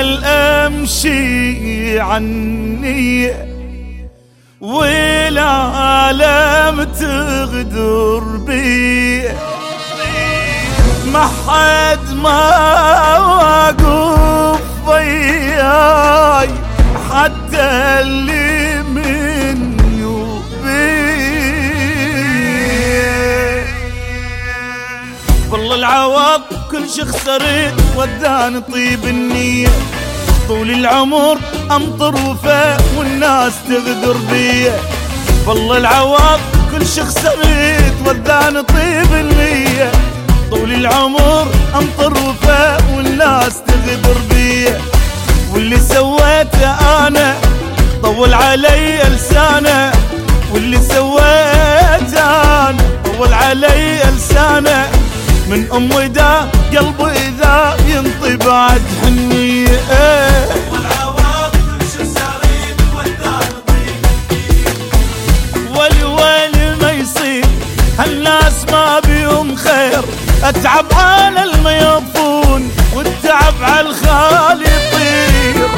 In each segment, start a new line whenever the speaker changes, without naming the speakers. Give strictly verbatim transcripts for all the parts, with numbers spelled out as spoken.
واظل امشي عني والعالم تغدر بي، ما حد ما واقف وياي حتى اللي من يوبي. والله العوض كل شي خسرت وداني طيب النية، طول العمر امطر وفاء والناس تغدر بي. والله العوض كل شي خسرت وداني طيب النية، طول العمر امطر وفاء والناس تغدر بي. واللي سويته انا طول علي لسانه، واللي سويته انا طول علي لسانه، من امي دا قلبي اذا ينطي بعد حنيه.
والعوض كل شي سريت وداني طيب النية،
ولي ولي ما يصير هالناس ما بيهم خير، اتعب على الميضون والتعب على الخال يطير.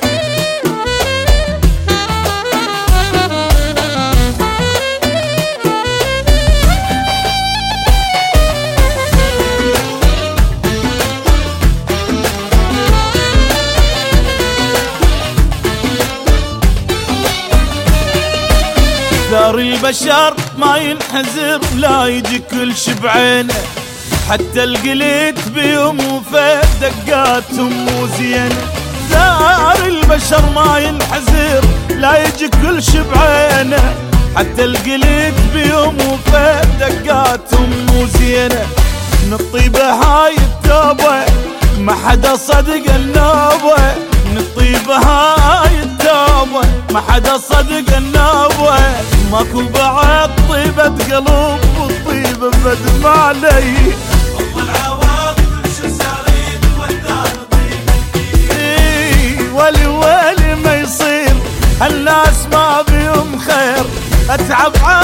ثار البشر ما ينحزر لا يجي كل شي بعينه، حتى القليت بيوم وفات دقاتهم مو زينه. ثار البشر ما ينحزر لا يجي كل شي بعينه، حتى القليت بيوم وفات دقاتهم مو زينه. من الطيبه هاي التوبه ما حدا صدق النوبه، من الطيبه هاي التوبه ما حدا صدق النوبه. ماكو بعد طيبه قلوب والطيبه بدمع علي.
والله العوض كل شي سريت وداني طيب النية،
ولي ولي ما يصير هالناس ما بيهم خير، اتعب